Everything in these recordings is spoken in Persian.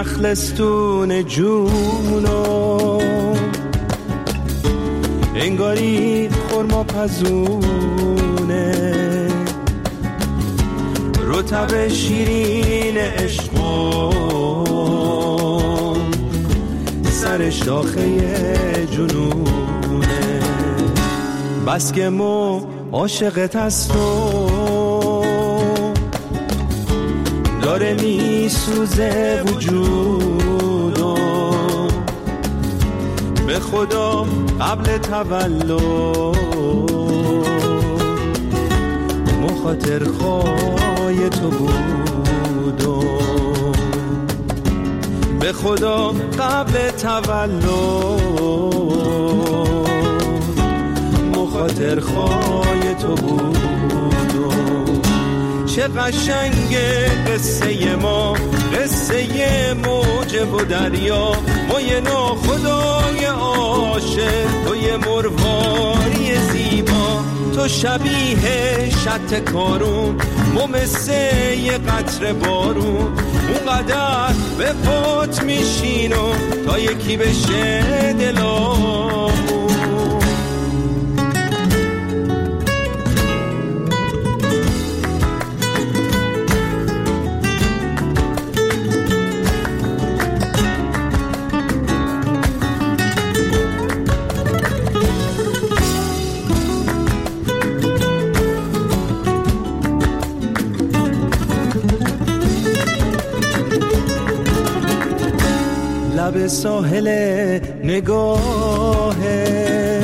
نخلستون جونو، انگاری خرما پزونه، رطب شیرین عشقو سرش داخل جنونه. بس که مو عاشقت هست و داره می سوزه وجودو، به خدا قبل تولد مخاطر خواه تو بودو، به خدا قبل تولد مخاطر خواه تو بودو. چه قشنگه قصه ما، قصه موج و دریا، ما یه ناخدای عاشق، تو یه مرواری زیبا، تو شبیه شط کارون، ما مثل یه قطره بارون، اونقدر به پات میشینم تا یکی بشه دلامون. لب ساحل نگاهه،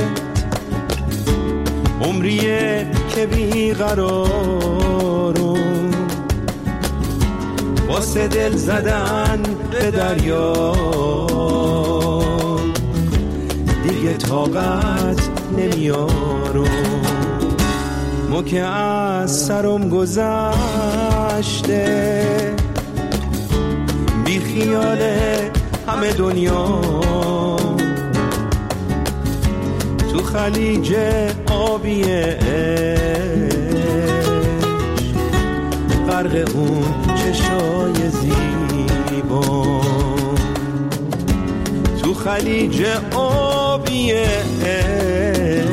عمریه که بیقرارم، واسه دل زدن به دریا دیگه طاقت نمیارم. مو که از سرم گذشته، بی خیاله همه دنیا، تو خلیج آبی عشق، غرق اون چشای زیبا، تو خلیج آبی عشق،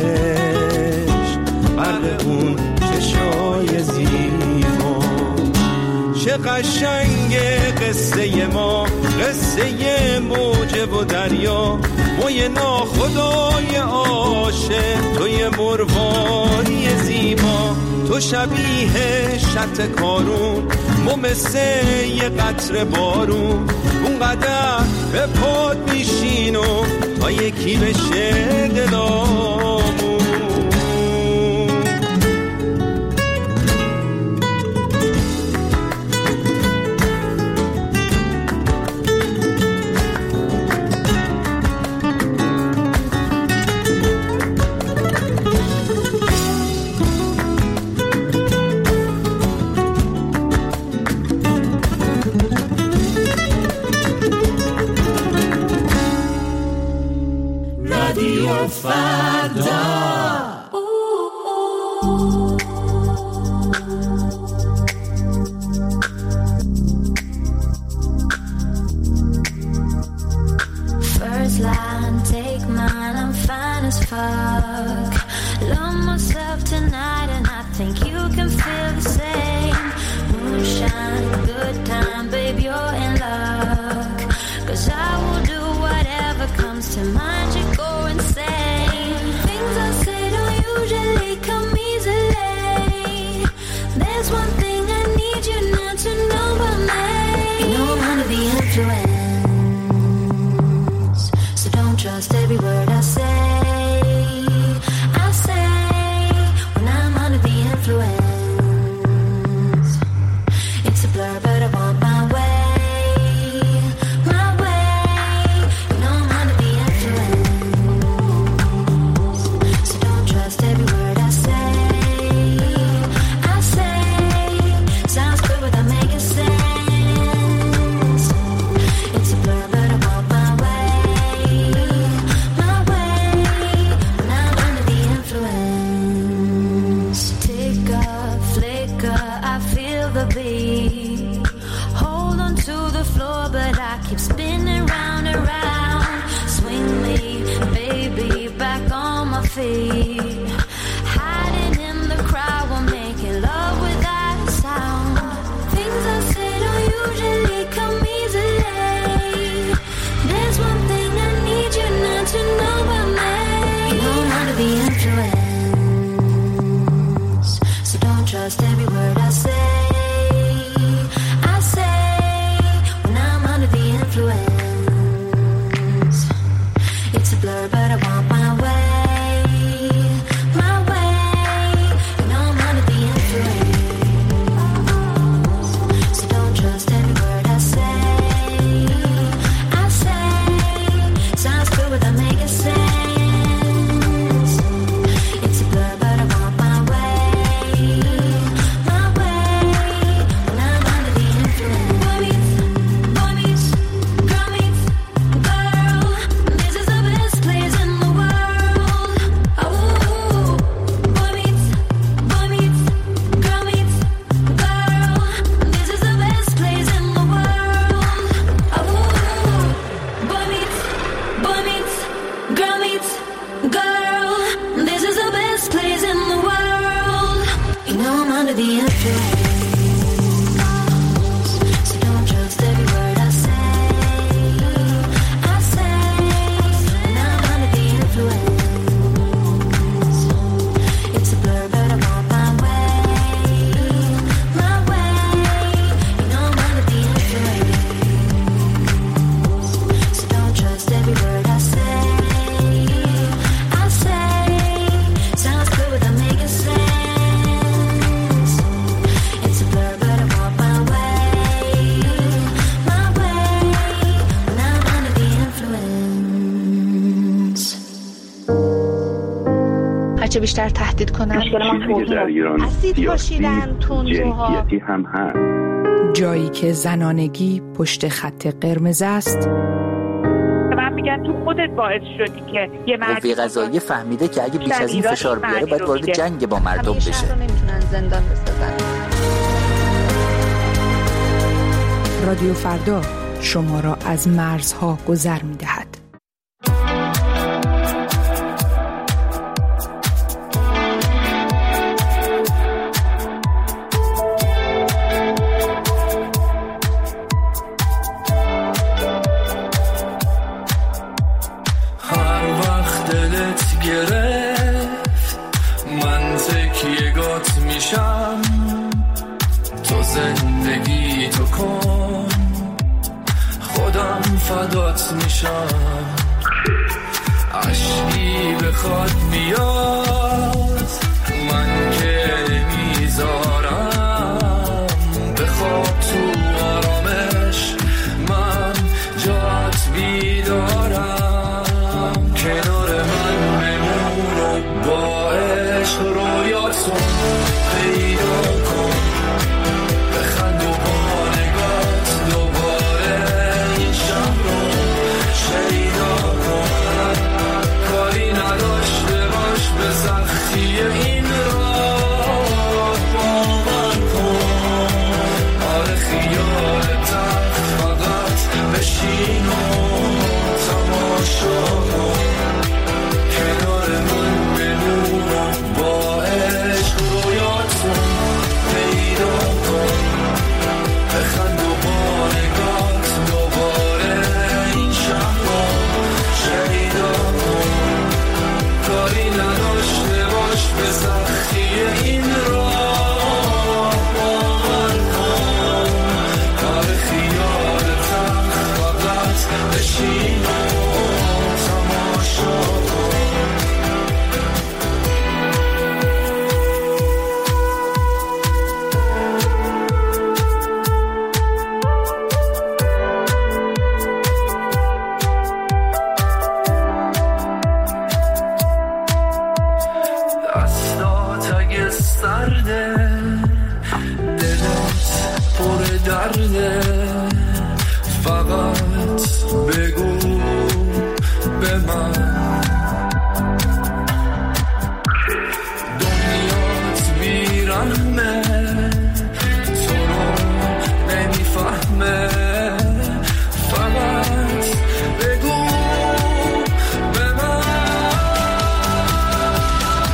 غرق اون چشای زیبا. چه قشنگه قصه ما، قصه موج و دریا، ما یه ناخدای عاشق، تو یه مرواری زیبا، تو شبیه شط کارون، ما مثل یه قطره بارون، اونقدر به پات میشینم تا یکی بشه دلامون. First line, take mine, I'm fine as fuck. Love myself tonight and I think you can feel the same. Moonshine, good time, babe, you're in luck. 'Cause I will do whatever comes to mind, you go insane. Things I say don't usually come easily. There's one thing I need you not to know about me. You know I'm under the influence, so don't trust every word I say. I say when I'm under the influence, it's a blur but I want my way. Hiding in the crowd while making love without a sound. Things I say don't usually come easily. There's one thing I need you not to know about me. You know I'm under the influence, so don't trust every word I say. When I'm under the influence, it's a blur, but I want my way, my way. You know I'm under the influence, so don't trust every word I say. Sounds good without making sense. It's a blur, but I want my way, my way. When I'm under the influence. Boy meets girl meets girl. This is the best place in the world. Oh, boy meets girl meets girl. This is the best place in the world. Oh, boy meets girl meets girl. This is the best place in the world. You know I'm under the influence, so don't trust every word I say. When I'm under the influence, it's a blur, but I want my way, my way. You know I'm under the influence, so don't trust every word I say. Sounds good without making sense. It's a blur, but I want my way, my way. When I'm under the influence. هرچه بیشتر تهدید کنن چیزی که در ایران اسید پاشیدن، تندروها، جنسیتی هم هست. جایی که زنانگی پشت خط قرمز است، من میگن تو خودت باعث شدی که یه قوه قضاییه فهمیده که اگه بیش از این فشار بیاره باید وارد جنگ با مردم بشه. رو نمیتونن زندان بسازن. رادیو فردا شما را از مرزها گذر می‌دهد. گرفت من تکیه‌گات میشم، تو زندگی تو کن خودم فدات میشم. عشقی بخواد بیاد من که نمیذارم، بخواب تو آرامش من جات بیدارم. کنار من بمون و با عشق رویاتون پیدا کن، بخند و با نگات دوباره این شب رو شیدا کن. کاری نداشته باش به سختی این راه باور کن. آره خیالتم فقط بشین و تماشا کن. کنار من بمون و با عشق رویاتون پیدا کن، بخند و با نگات دوباره این شب رو شیدا کن. کاری نداشته باش به سختی این راه باور کن. آره خیالتم فقط بشین و تماشا کن. دستات اگه سرده، دلت پر درده، فقط بگو به من. دنیات بیرحمه، تو رو نمیفهمه، فقط بگو به من.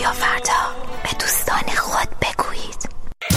رادیو فردا، به دوستان خود بگویید.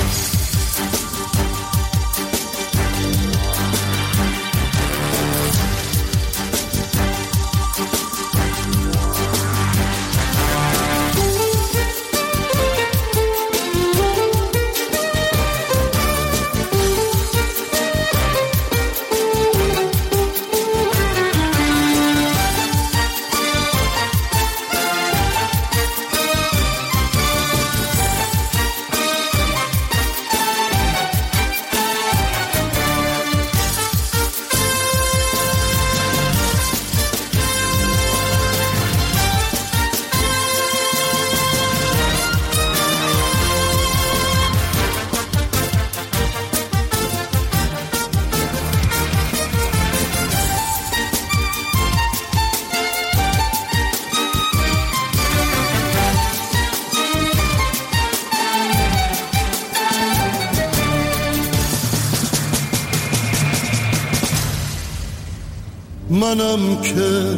منم که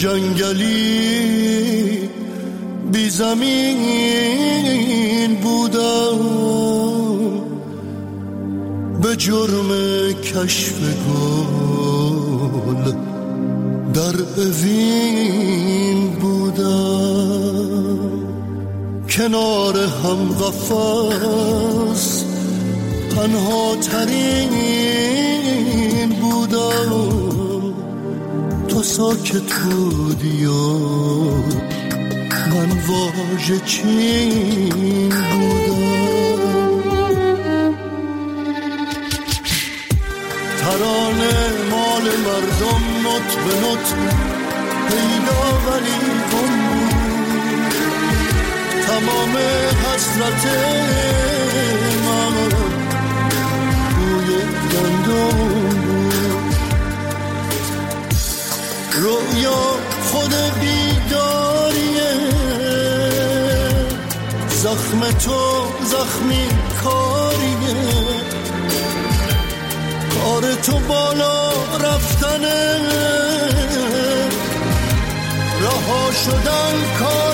جنگلی بی زمین بودم، به جرم کشف گل در اوین بودم، کنار هم قفس تنها ترین بودم، تو ساکت بودی و من واژه چین بودم. ترانه مال مردم نوت به نوت پیدا ولی گم بود، تمام حسرت من توی گندم بود. رویا خود بیداریه، زخم تو زخمی کاریه، کار تو بالا رفتنه، رها شدن کار